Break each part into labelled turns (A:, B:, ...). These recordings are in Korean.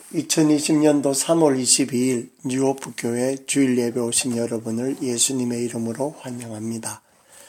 A: 2020년도 3월 22일 뉴호프 교회 주일 예배 오신 여러분을 예수님의 이름으로 환영합니다.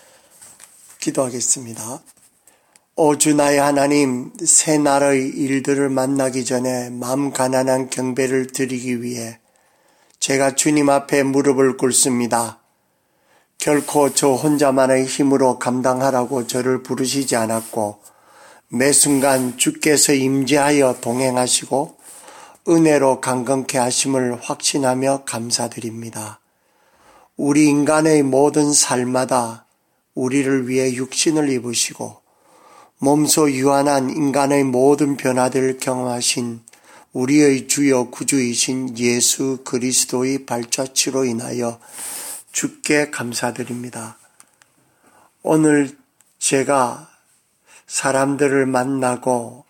A: 기도하겠습니다. 오 주 나의 하나님, 새 날의 일들을 만나기 전에 마음 가난한 경배를 드리기 위해 제가 주님 앞에 무릎을 꿇습니다. 결코 저 혼자만의 힘으로 감당하라고 저를 부르시지 않았고 매 순간 주께서 임재하여 동행하시고 은혜로 강건케 하심을 확신하며 감사드립니다. 우리 인간의 모든 삶마다 우리를 위해 육신을 입으시고 몸소 유한한 인간의 모든 변화들을 경험하신 우리의 주여 구주이신 예수 그리스도의 발자취로 인하여 주께 감사드립니다. 오늘 제가 사람들을 만나고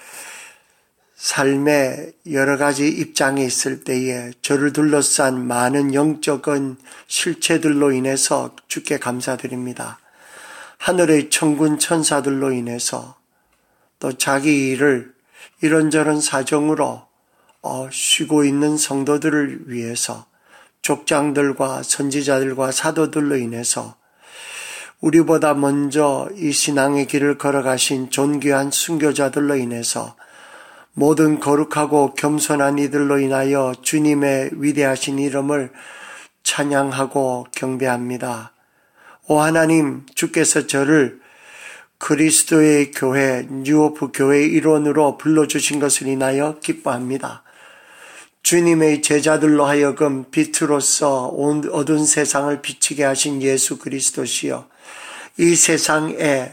A: 삶의 여러 가지 입장에 있을 때에 저를 둘러싼 많은 영적인 실체들로 인해서 주께 감사드립니다. 하늘의 천군 천사들로 인해서 또 자기 일을 이런저런 사정으로 쉬고 있는 성도들을 위해서 족장들과 선지자들과 사도들로 인해서 우리보다 먼저 이 신앙의 길을 걸어가신 존귀한 순교자들로 인해서 모든 거룩하고 겸손한 이들로 인하여 주님의 위대하신 이름을 찬양하고 경배합니다. 오 하나님, 주께서 저를 그리스도의 교회, 뉴호프 교회의 일원으로 불러주신 것을 인하여 기뻐합니다. 주님의 제자들로 하여금 빛으로서 온 어두운 세상을 비치게 하신 예수 그리스도시여, 이 세상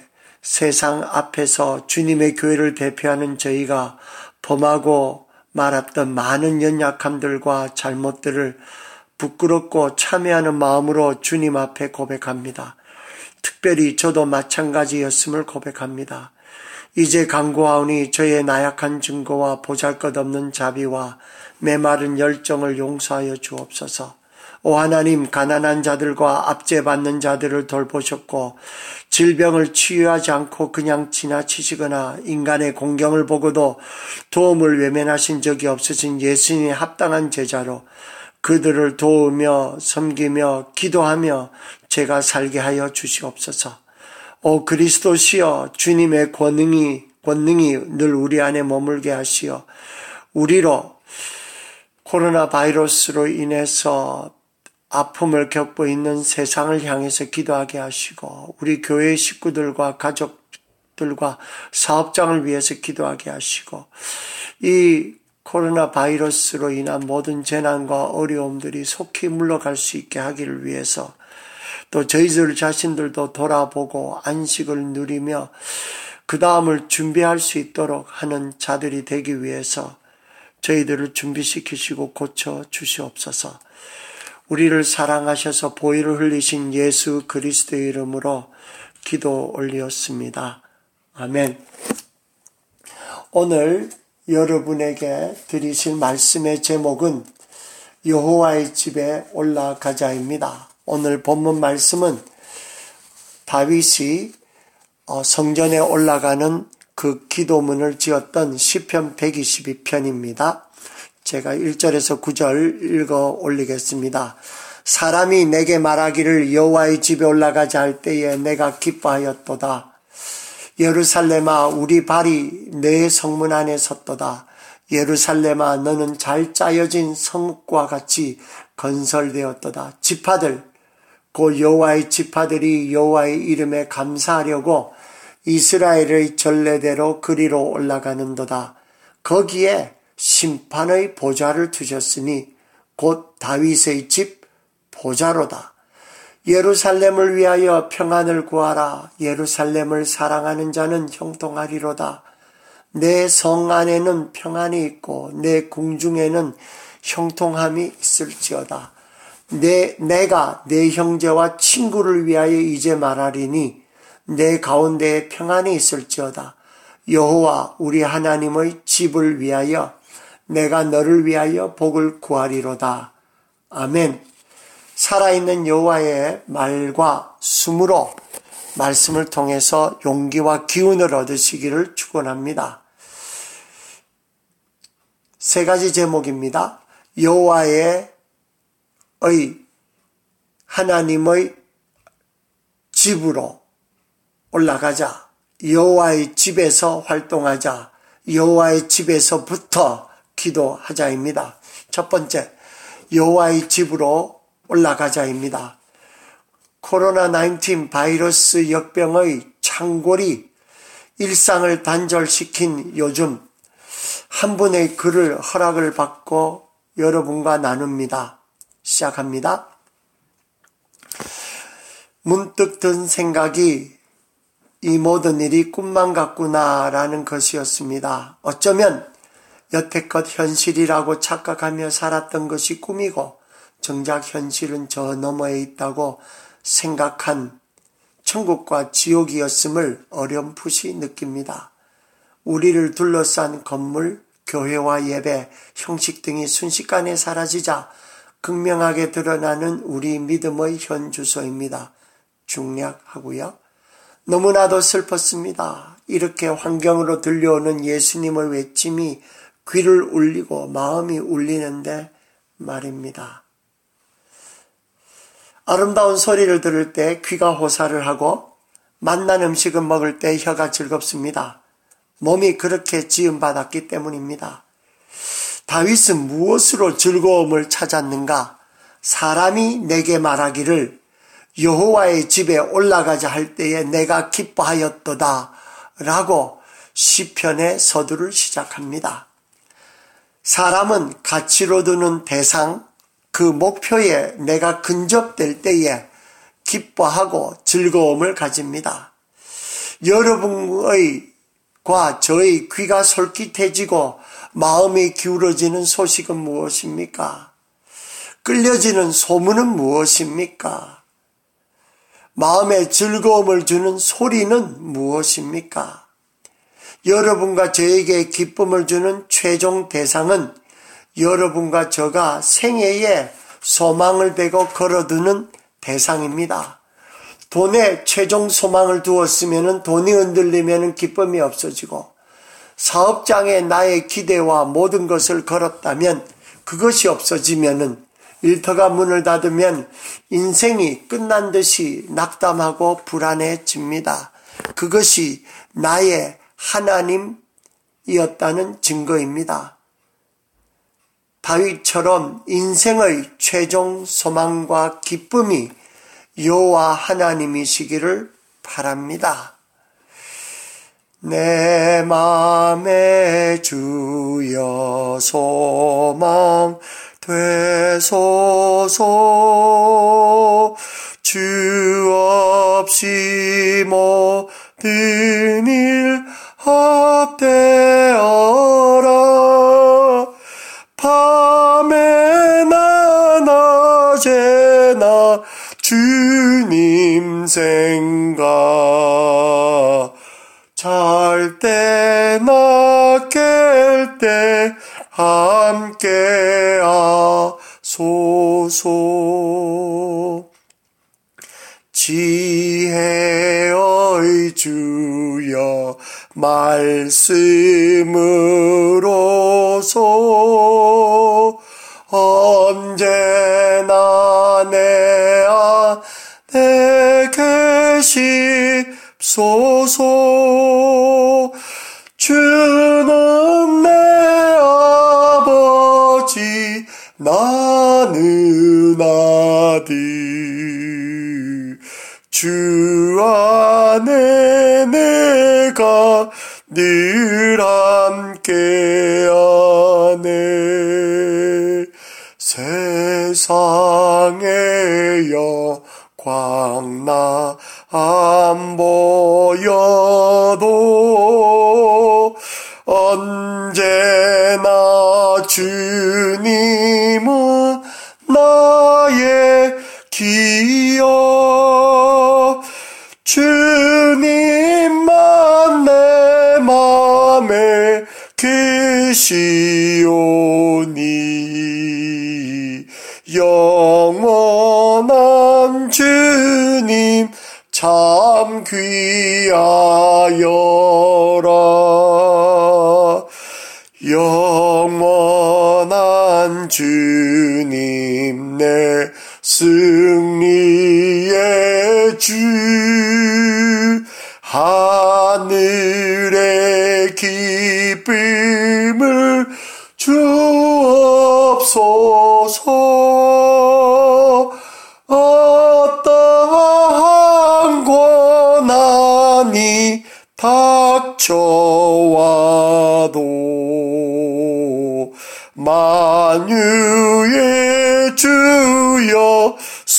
A: 앞에서 주님의 교회를 대표하는 저희가 범하고 말았던 많은 연약함들과 잘못들을 부끄럽고 참회하는 마음으로 주님 앞에 고백합니다. 특별히 저도 마찬가지였음을 고백합니다. 이제 간구하오니 저의 나약한 증거와 보잘것없는 자비와 메마른 열정을 용서하여 주옵소서. 오 하나님, 가난한 자들과 압제받는 자들을 돌보셨고 질병을 치유하지 않고 그냥 지나치시거나 인간의 공경을 보고도 도움을 외면하신 적이 없으신 예수님의 합당한 제자로 그들을 도우며 섬기며 기도하며 제가 살게 하여 주시옵소서. 오 그리스도시여, 주님의 권능이 늘 우리 안에 머물게 하시어 우리로 코로나 바이러스로 인해서 아픔을 겪고 있는 세상을 향해서 기도하게 하시고 우리 교회 식구들과 가족들과 사업장을 위해서 기도하게 하시고 이 코로나 바이러스로 인한 모든 재난과 어려움들이 속히 물러갈 수 있게 하기를 위해서 또 저희들 자신들도 돌아보고 안식을 누리며 그 다음을 준비할 수 있도록 하는 자들이 되기 위해서 저희들을 준비시키시고 고쳐 주시옵소서. 우리를 사랑하셔서 보혈을 흘리신 예수 그리스도의 이름으로 기도 올리었습니다. 아멘. 오늘 여러분에게 드리실 말씀의 제목은 여호와의 집에 올라가자입니다. 오늘 본문 말씀은 다윗이 성전에 올라가는 그 기도문을 지었던 시편 122편입니다. 제가 1절에서 9절 읽어 올리겠습니다. 사람이 내게 말하기를 여호와의 집에 올라가자 할 때에 내가 기뻐하였도다. 예루살렘아, 우리 발이 내 성문 안에 섰도다. 예루살렘아, 너는 잘 짜여진 성과 같이 건설되었도다. 지파들, 그 여호와의 지파들이 여호와의 이름에 감사하려고 이스라엘의 전례대로 그리로 올라가는도다. 거기에 심판의 보좌를 두셨으니 곧 다윗의 집 보좌로다. 예루살렘을 위하여 평안을 구하라. 예루살렘을 사랑하는 자는 형통하리로다. 내 성 안에는 평안이 있고 내 궁중에는 형통함이 있을지어다. 내가 내 형제와 친구를 위하여 이제 말하리니 내 가운데에 평안이 있을지어다. 여호와 우리 하나님의 집을 위하여 내가 너를 위하여 복을 구하리로다. 아멘. 살아있는 여호와의 말과 숨으로 말씀을 통해서 용기와 기운을 얻으시기를 축원합니다. 세 가지 제목입니다. 여호와의 하나님의 집으로 올라가자. 여호와의 집에서 활동하자. 여호와의 집에서부터 기도하자입니다. 첫 번째, 여호와의 집으로 올라가자입니다. 코로나19 바이러스 역병의 창궐이 일상을 단절시킨 요즘 한 분의 글을 허락을 받고 여러분과 나눕니다. 시작합니다. 문득 든 생각이 이 모든 일이 꿈만 같구나라는 것이었습니다. 어쩌면 여태껏 현실이라고 착각하며 살았던 것이 꿈이고 정작 현실은 저 너머에 있다고 생각한 천국과 지옥이었음을 어렴풋이 느낍니다. 우리를 둘러싼 건물, 교회와 예배, 형식 등이 순식간에 사라지자 극명하게 드러나는 우리 믿음의 현 주소입니다. 중략하고요. 너무나도 슬펐습니다. 이렇게 환경으로 들려오는 예수님의 외침이 귀를 울리고 마음이 울리는데 말입니다. 아름다운 소리를 들을 때 귀가 호사를 하고 맛난 음식을 먹을 때 혀가 즐겁습니다. 몸이 그렇게 지음받았기 때문입니다. 다윗은 무엇으로 즐거움을 찾았는가? 사람이 내게 말하기를 여호와의 집에 올라가자 할 때에 내가 기뻐하였도다 라고 시편의 서두를 시작합니다. 사람은 가치로 두는 대상, 그 목표에 내가 근접될 때에 기뻐하고 즐거움을 가집니다. 여러분과 저의 귀가 솔깃해지고 마음이 기울어지는 소식은 무엇입니까? 끌려지는 소문은 무엇입니까? 마음에 즐거움을 주는 소리는 무엇입니까? 여러분과 저에게 기쁨을 주는 최종 대상은 여러분과 저가 생애에 소망을 베고 걸어두는 대상입니다. 돈에 최종 소망을 두었으면 돈이 흔들리면 기쁨이 없어지고 사업장에 나의 기대와 모든 것을 걸었다면 그것이 없어지면 일터가 문을 닫으면 인생이 끝난 듯이 낙담하고 불안해집니다. 그것이 나의 하나님이었다는 증거입니다. 다윗처럼 인생의 최종 소망과 기쁨이 여호와 하나님이시기를 바랍니다. 내 맘에 주여 소망 되소서. 주 없이 모든 일 헛되어라. 밤에나 낮에나 주님 생각. 잘 때나 깰 때 함께 하소서. 지혜의 주여 말씀으로서 언제나 내 안에 계십소서. 주는 내 아버지 나는 아들. 주 안에 내가 늘 함께하네. 세상의 영광 나 안 보여도 언제나 주님은 나의 기억. 주님만 내 맘에 계시오니 영원한 주님 참 귀하여라. 영원 기쁨을 주옵소서. 어떠한 고난이 닥쳐와도 만유의 주여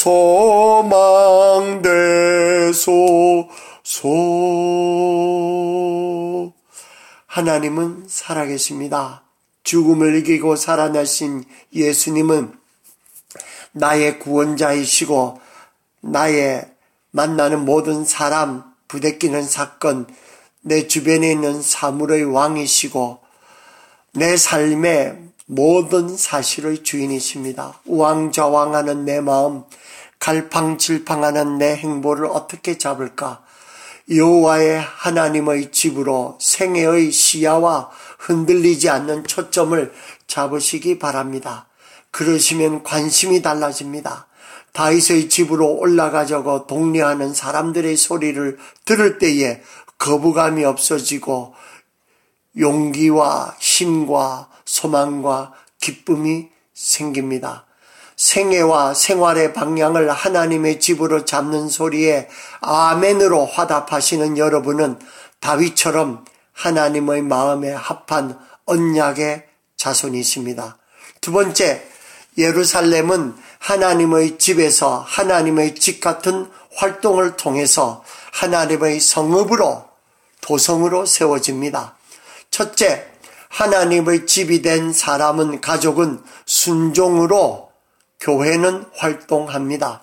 A: 소망되소서. 하나님은 살아계십니다. 죽음을 이기고 살아나신 예수님은 나의 구원자이시고 나의 만나는 모든 사람, 부대끼는 사건, 내 주변에 있는 사물의 왕이시고 내 삶의 모든 사실의 주인이십니다. 우왕좌왕하는 내 마음, 갈팡질팡하는 내 행보를 어떻게 잡을까? 여호와의 하나님의 집으로 생애의 시야와 흔들리지 않는 초점을 잡으시기 바랍니다. 그러시면 관심이 달라집니다. 다윗의 집으로 올라가자고 독려하는 사람들의 소리를 들을 때에 거부감이 없어지고 용기와 힘과 소망과 기쁨이 생깁니다. 생애와 생활의 방향을 하나님의 집으로 잡는 소리에 아멘으로 화답하시는 여러분은 다윗처럼 하나님의 마음에 합한 언약의 자손이십니다. 두 번째, 예루살렘은 하나님의 집에서 하나님의 집 같은 활동을 통해서 하나님의 성읍으로, 도성으로 세워집니다. 첫째, 하나님의 집이 된 사람은, 가족은 순종으로 교회는 활동합니다.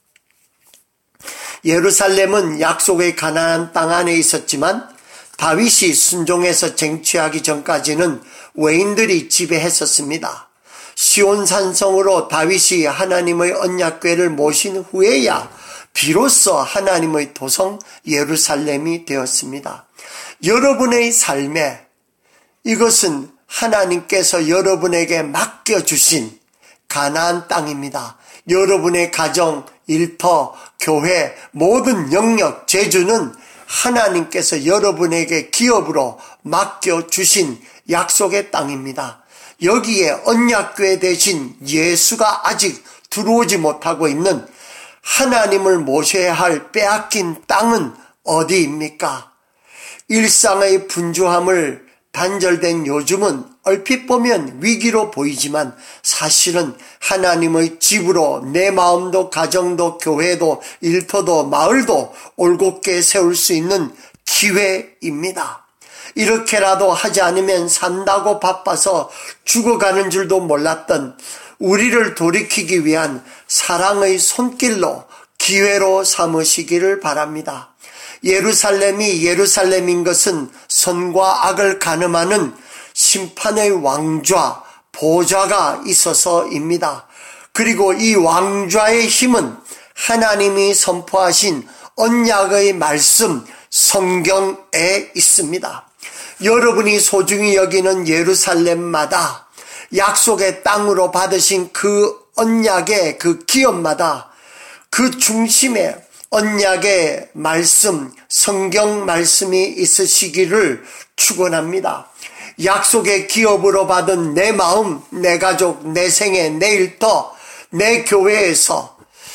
A: 예루살렘은 약속의 가나안 땅 안에 있었지만 다윗이 순종해서 쟁취하기 전까지는 외인들이 지배했었습니다. 시온산성으로 다윗이 하나님의 언약궤를 모신 후에야 비로소 하나님의 도성 예루살렘이 되었습니다. 여러분의 삶에 이것은 하나님께서 여러분에게 맡겨주신 가나안 땅입니다. 여러분의 가정, 일터, 교회, 모든 영역, 재주는 하나님께서 여러분에게 기업으로 맡겨주신 약속의 땅입니다. 여기에 언약궤 대신 예수가 아직 들어오지 못하고 있는 하나님을 모셔야 할 빼앗긴 땅은 어디입니까? 일상의 분주함을 단절된 요즘은 얼핏 보면 위기로 보이지만 사실은 하나님의 집으로 내 마음도 가정도 교회도 일터도 마을도 올곧게 세울 수 있는 기회입니다. 이렇게라도 하지 않으면 산다고 바빠서 죽어가는 줄도 몰랐던 우리를 돌이키기 위한 사랑의 손길로 기회로 삼으시기를 바랍니다. 예루살렘이 예루살렘인 것은 선과 악을 가늠하는 심판의 왕좌, 보좌가 있어서입니다. 그리고 이 왕좌의 힘은 하나님이 선포하신 언약의 말씀, 성경에 있습니다. 여러분이 소중히 여기는 예루살렘마다 약속의 땅으로 받으신 그 언약의 그 기업마다 그 중심에 언약의 말씀, 성경 말씀이 있으시기를 축원합니다. 약속의 기업으로 받은 내 마음, 내 가족, 내 생애, 내 일터, 내 교회에서,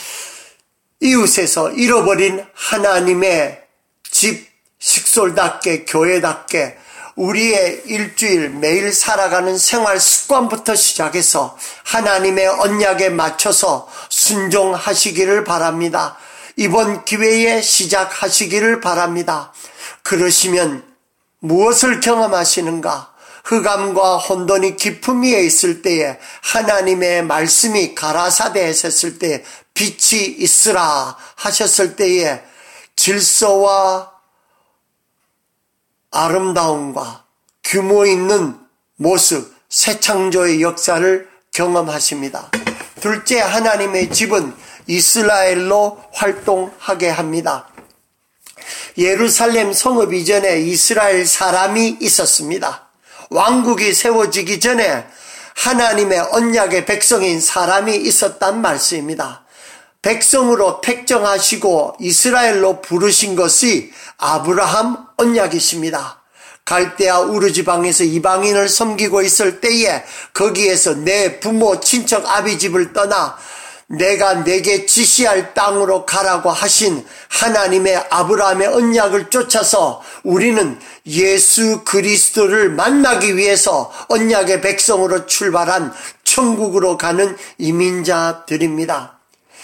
A: 이웃에서 잃어버린 하나님의 집, 식솔답게, 교회답게 우리의 일주일 매일 살아가는 생활 습관부터 시작해서 하나님의 언약에 맞춰서 순종하시기를 바랍니다. 이번 기회에 시작하시기를 바랍니다. 그러시면 무엇을 경험하시는가? 흑암과 혼돈이 깊음 위에 있을 때에 하나님의 말씀이 가라사대했을 때 빛이 있으라 하셨을 때에 질서와 아름다움과 규모 있는 모습, 새 창조의 역사를 경험하십니다. 둘째, 하나님의 집은 이스라엘로 활동하게 합니다. 예루살렘 성읍 이전에 이스라엘 사람이 있었습니다. 왕국이 세워지기 전에 하나님의 언약의 백성인 사람이 있었단 말씀입니다. 백성으로 택정하시고 이스라엘로 부르신 것이 아브라함 언약이십니다. 갈대아 우르지방에서 이방인을 섬기고 있을 때에 거기에서 내 부모 친척 아비 집을 떠나 내가 내게 지시할 땅으로 가라고 하신 하나님의 아브라함의 언약을 쫓아서 우리는 예수 그리스도를 만나기 위해서 언약의 백성으로 출발한 천국으로 가는 이민자들입니다.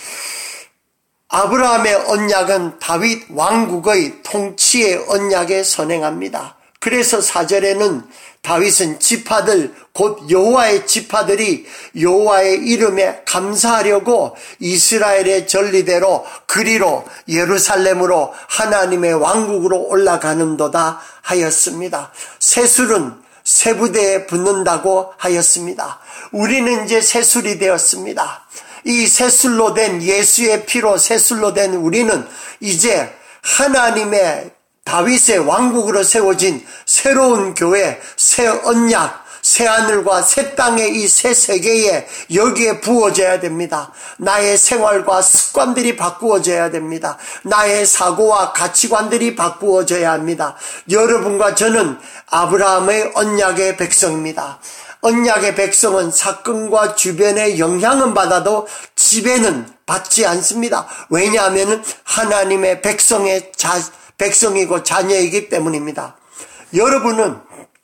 A: 아브라함의 언약은 다윗 왕국의 통치의 언약에 선행합니다. 그래서 4절에는 다윗은 지파들 곧 여호와의 지파들이 여호와의 이름에 감사하려고 이스라엘의 전리대로 그리로 예루살렘으로 하나님의 왕국으로 올라가는도다 하였습니다. 새술은 쇠부대에 붙는다고 하였습니다. 우리는 이제 새술이 되었습니다. 이 새술로 된 예수의 피로 새술로 된 우리는 이제 하나님의 다윗의 왕국으로 세워진 새로운 교회, 새 언약, 새 하늘과 새 땅의 이 새 세계에 여기에 부어져야 됩니다. 나의 생활과 습관들이 바꾸어져야 됩니다. 나의 사고와 가치관들이 바꾸어져야 합니다. 여러분과 저는 아브라함의 언약의 백성입니다. 언약의 백성은 사건과 주변의 영향은 받아도 지배는 받지 않습니다. 왜냐하면 하나님의 백성이고 자녀이기 때문입니다. 여러분은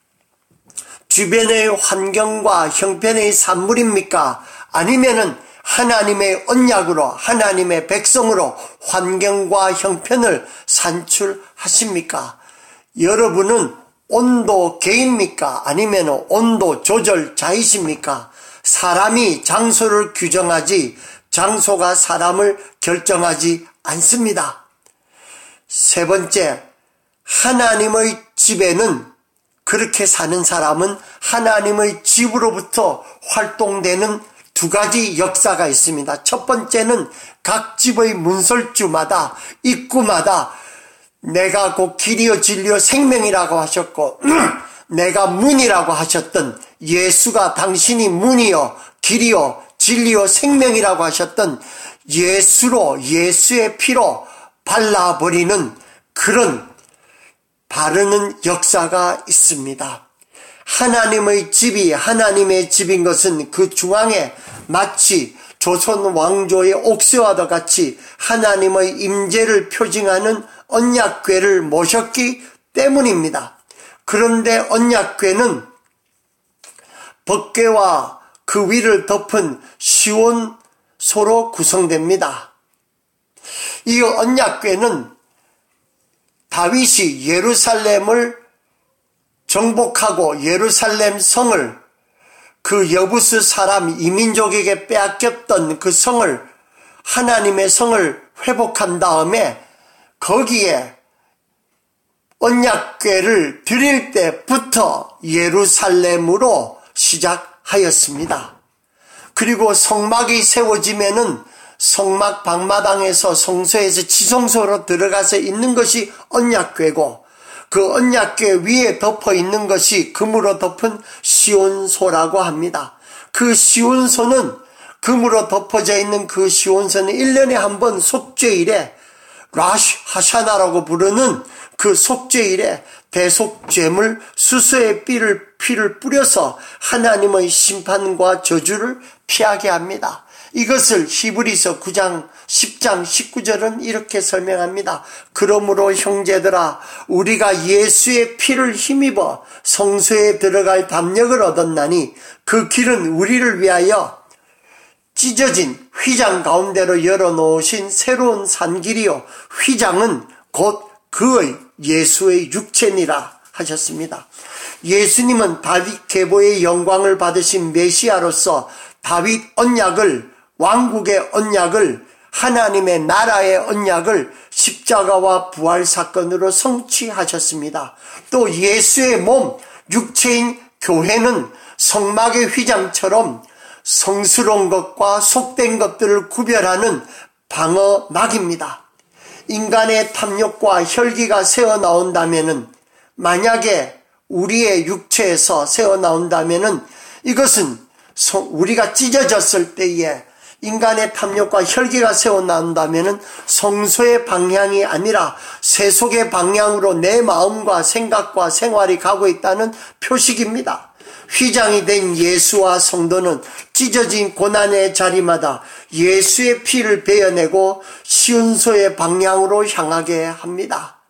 A: 주변의 환경과 형편의 산물입니까? 아니면은 하나님의 언약으로 하나님의 백성으로 환경과 형편을 산출하십니까? 여러분은 온도계입니까? 아니면 온도 조절자이십니까? 사람이 장소를 규정하지 장소가 사람을 결정하지 않습니다. 세 번째, 하나님의 집에는 그렇게 사는 사람은 하나님의 집으로부터 활동되는 두 가지 역사가 있습니다. 첫 번째는 각 집의 문설주마다 입구마다 내가 곧 길이요 진리요 생명이라고 하셨고 내가 문이라고 하셨던 예수가 당신이 문이요 길이요 진리요 생명이라고 하셨던 예수로 예수의 피로 발라버리는 그런 바르는 역사가 있습니다. 하나님의 집이 하나님의 집인 것은 그 중앙에 마치 조선 왕조의 옥새와도 같이 하나님의 임재를 표징하는 언약궤를 모셨기 때문입니다. 그런데 언약궤는 법궤와 그 위를 덮은 시온소로 구성됩니다. 이 언약궤는 다윗이 예루살렘을 정복하고 예루살렘 성을 그 여부스 사람 이민족에게 빼앗겼던 그 성을 하나님의 성을 회복한 다음에 거기에 언약궤를 드릴 때부터 예루살렘으로 시작하였습니다. 그리고 성막이 세워지면은 성막 방마당에서 성소에서 지성소로 들어가서 있는 것이 언약궤고 그 언약궤 위에 덮어 있는 것이 금으로 덮은 시온소라고 합니다. 그 시온소는 금으로 덮어져 있는 그 시온소는 1년에 한 번 속죄일에 라쉬 하샤나라고 부르는 그 속죄일에 대속죄물 수소의 피를 뿌려서 하나님의 심판과 저주를 피하게 합니다. 이것을 히브리서 9장 10장 19절은 이렇게 설명합니다. 그러므로 형제들아 우리가 예수의 피를 힘입어 성소에 들어갈 담력을 얻었나니 그 길은 우리를 위하여 찢어진 휘장 가운데로 열어놓으신 새로운 산길이요 휘장은 곧 그의 예수의 육체니라 하셨습니다. 예수님은 다윗 계보의 영광을 받으신 메시아로서 다윗 언약을 왕국의 언약을 하나님의 나라의 언약을 십자가와 부활 사건으로 성취하셨습니다. 또 예수의 몸 육체인 교회는 성막의 휘장처럼 성스러운 것과 속된 것들을 구별하는 방어막입니다. 인간의 탐욕과 혈기가 새어나온다면은 만약에 우리의 육체에서 새어나온다면은 이것은 우리가 찢어졌을 때에 인간의 탐욕과 혈기가 새어나온다면 성소의 방향이 아니라 세속의 방향으로 내 마음과 생각과 생활이 가고 있다는 표식입니다. 휘장이 된 예수와 성도는 찢어진 고난의 자리마다 예수의 피를 베어내고 시온소의 방향으로 향하게 합니다.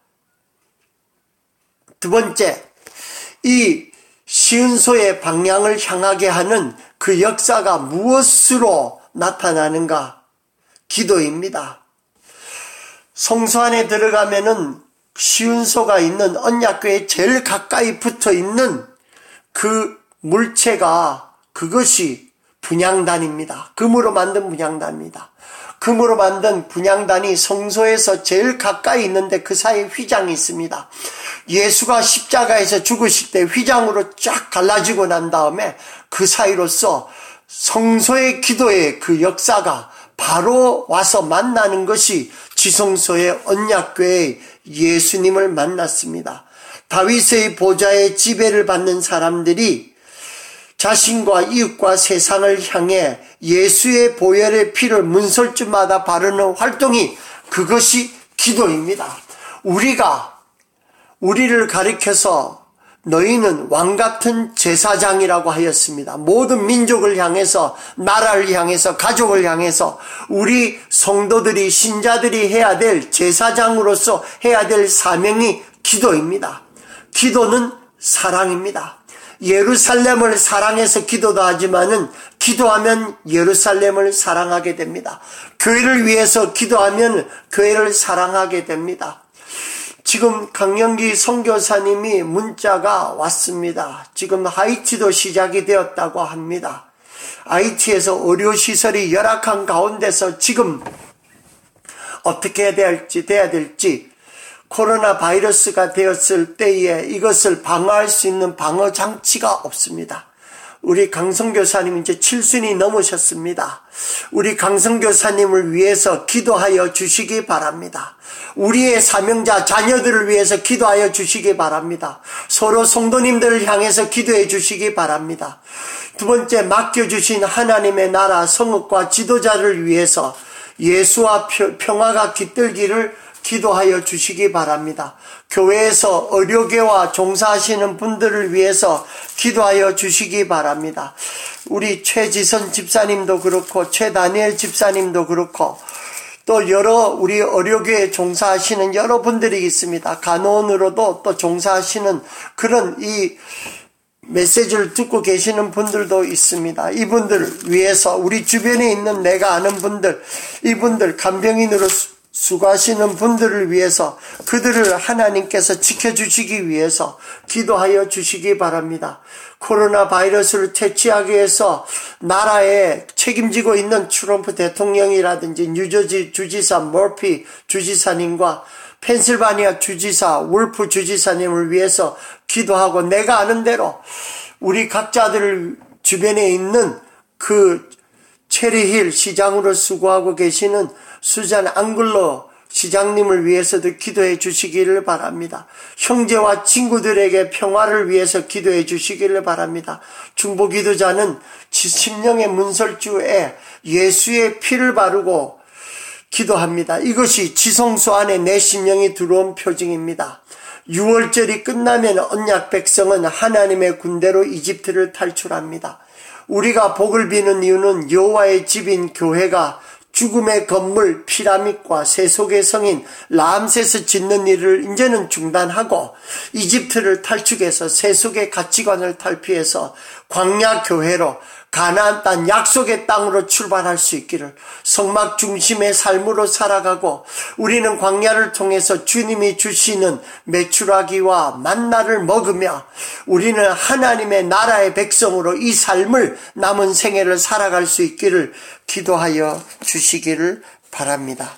A: 두 번째, 이 시온소의 방향을 향하게 하는 그 역사가 무엇으로 나타나는가? 기도입니다. 성소 안에 들어가면은 시온소가 있는 언약궤에 제일 가까이 붙어 있는 그 물체가 그것이 분향단입니다. 금으로 만든 분향단입니다. 금으로 만든 분향단이 성소에서 제일 가까이 있는데 그 사이에 휘장이 있습니다. 예수가 십자가에서 죽으실 때 휘장으로 쫙 갈라지고 난 다음에 그 사이로서 성소의 기도의 그 역사가 바로 와서 만나는 것이 지성소의 언약궤의 예수님을 만났습니다. 다윗의 보좌의 지배를 받는 사람들이 자신과 이웃과 세상을 향해 예수의 보혈의 피를 문설주마다 바르는 활동이 그것이 기도입니다. 우리를 가리켜서 너희는 왕같은 제사장이라고 하였습니다. 모든 민족을 향해서, 나라를 향해서, 가족을 향해서 우리 성도들이, 신자들이 해야 될 제사장으로서 해야 될 사명이 기도입니다. 기도는 사랑입니다. 예루살렘을 사랑해서 기도도 하지만은 기도하면 예루살렘을 사랑하게 됩니다. 교회를 위해서 기도하면 교회를 사랑하게 됩니다. 지금 강영기 선교사님이 문자가 왔습니다. 지금 하이티도 시작이 되었다고 합니다. 하이티에서 의료시설이 열악한 가운데서 지금 어떻게 돼야 될지 코로나 바이러스가 되었을 때에 이것을 방어할 수 있는 방어 장치가 없습니다. 우리 강성교사님 이제 7순이 넘으셨습니다. 우리 강성교사님을 위해서 기도하여 주시기 바랍니다. 우리의 사명자 자녀들을 위해서 기도하여 주시기 바랍니다. 서로 성도님들을 향해서 기도해 주시기 바랍니다. 두 번째, 맡겨주신 하나님의 나라 성읍과 지도자를 위해서 예수와 평화가 깃들기를 기도하여 주시기 바랍니다. 교회에서 의료계와 종사하시는 분들을 위해서 기도하여 주시기 바랍니다. 우리 최지선 집사님도 그렇고 최다니엘 집사님도 그렇고 또 여러 우리 의료계에 종사하시는 여러분들이 있습니다. 간호원으로도 또 종사하시는 그런 이 메시지를 듣고 계시는 분들도 있습니다. 이분들 위해서 우리 주변에 있는 내가 아는 분들, 이분들 간병인으로 수고하시는 분들을 위해서 그들을 하나님께서 지켜주시기 위해서 기도하여 주시기 바랍니다. 코로나 바이러스를 퇴치하기 위해서 나라에 책임지고 있는 트럼프 대통령이라든지 뉴저지 주지사 머피 주지사님과 펜실바니아 주지사 울프 주지사님을 위해서 기도하고 내가 아는 대로 우리 각자들 주변에 있는 그 체리힐 시장으로 수고하고 계시는 수잔 앙글로 시장님을 위해서도 기도해 주시기를 바랍니다. 형제와 친구들에게 평화를 위해서 기도해 주시기를 바랍니다. 중보기도자는 심령의 문설주에 예수의 피를 바르고 기도합니다. 이것이 지성소 안에 내 심령이 들어온 표징입니다. 6월절이 끝나면 언약 백성은 하나님의 군대로 이집트를 탈출합니다. 우리가 복을 비는 이유는 여호와의 집인 교회가 죽음의 건물 피라밋과 세속의 성인 라암세스 짓는 일을 이제는 중단하고 이집트를 탈출해서 세속의 가치관을 탈피해서 광야 교회로 가나안 땅 약속의 땅으로 출발할 수 있기를 성막 중심의 삶으로 살아가고 우리는 광야를 통해서 주님이 주시는 메추라기와 만나를 먹으며 우리는 하나님의 나라의 백성으로 이 삶을 남은 생애를 살아갈 수 있기를 기도하여 주시기를 바랍니다.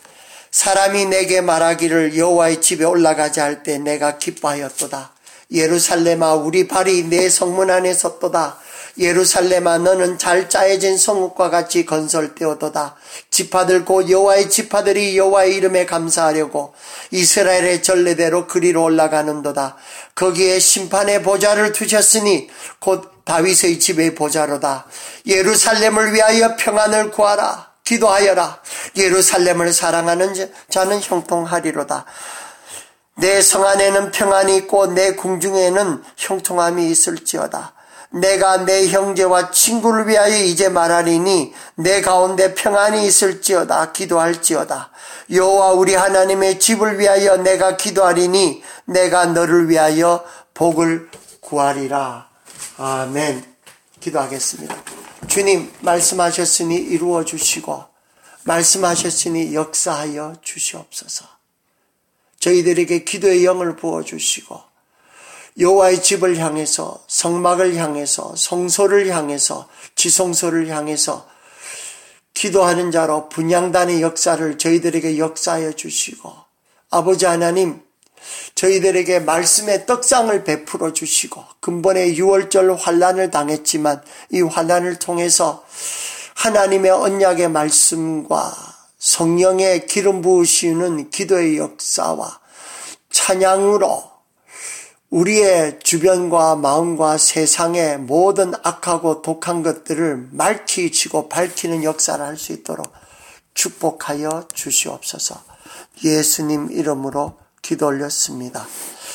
A: 사람이 내게 말하기를 여호와의 집에 올라가자 할 때 내가 기뻐하였도다. 예루살렘아 우리 발이 내 성문 안에 섰도다. 예루살렘아 너는 잘 짜여진 성읍과 같이 건설되어도다. 지파들 곧 여호와의 지파들이 여호와의 이름에 감사하려고 이스라엘의 전례대로 그리로 올라가는도다. 거기에 심판의 보좌를 두셨으니 곧 다윗의 집의 보좌로다. 예루살렘을 위하여 평안을 구하라. 기도하여라. 예루살렘을 사랑하는 자는 형통하리로다. 내 성 안에는 평안이 있고 내 궁중에는 형통함이 있을지어다. 내가 내 형제와 친구를 위하여 이제 말하리니 내 가운데 평안이 있을지어다. 기도할지어다. 여호와 우리 하나님의 집을 위하여 내가 기도하리니 내가 너를 위하여 복을 구하리라. 아멘. 기도하겠습니다. 주님, 말씀하셨으니 이루어 주시고 말씀하셨으니 역사하여 주시옵소서. 저희들에게 기도의 영을 부어주시고 여호와의 집을 향해서, 성막을 향해서, 성소를 향해서, 지성소를 향해서 기도하는 자로 분향단의 역사를 저희들에게 역사하여 주시고, 아버지 하나님, 저희들에게 말씀의 떡상을 베풀어 주시고, 근본의 6월절 환난을 당했지만 이 환난을 통해서 하나님의 언약의 말씀과 성령의 기름 부으시는 기도의 역사와 찬양으로 우리의 주변과 마음과 세상의 모든 악하고 독한 것들을 말키치고 밝히는 역사를 할 수 있도록 축복하여 주시옵소서. 예수님 이름으로 기도 올렸습니다.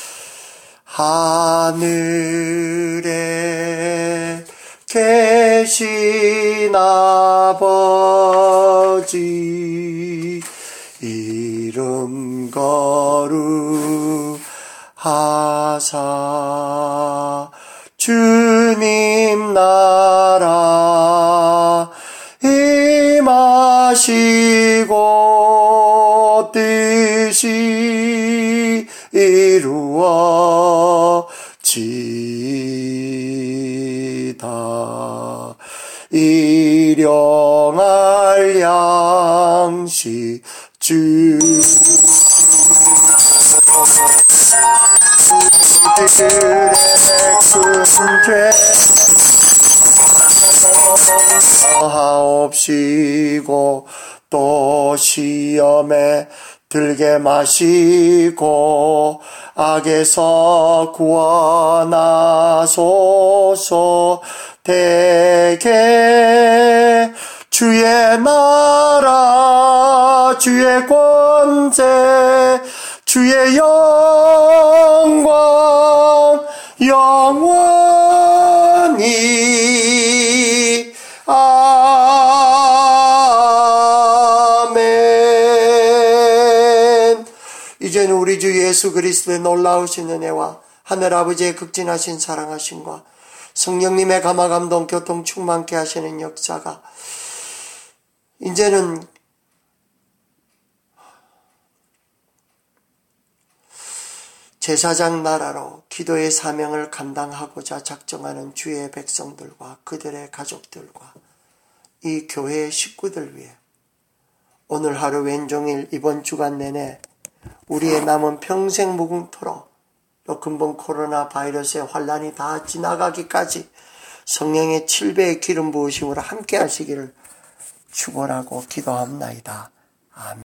A: 하늘에 계신 아버지 이름 거룩하사 주님 나라 임하시고 뜻이 이루어지다. 일용할 양식 주시옵소서. 우리들의 큰 죄 하옵시고 또 시험에 들게 마시고 악에서 구원하소서. 대개 주의 나라 주의 권세 주의 영광 영원히 아멘. 이제는 우리 주 예수 그리스도의 놀라우신 은혜와 하늘아버지의 극진하신 사랑하심과 성령님의 감화감동 교통 충만케 하시는 역사가 이제는 제사장 나라로 기도의 사명을 감당하고자 작정하는 주의 백성들과 그들의 가족들과 이 교회의 식구들 위해 오늘 하루 왼종일 이번 주간 내내 우리의 남은 평생 무궁토록 또 근본 코로나 바이러스의 환란이 다 지나가기까지 성령의 7배의 기름 부으심으로 함께 하시기를 축원하고 기도합나이다. 아멘.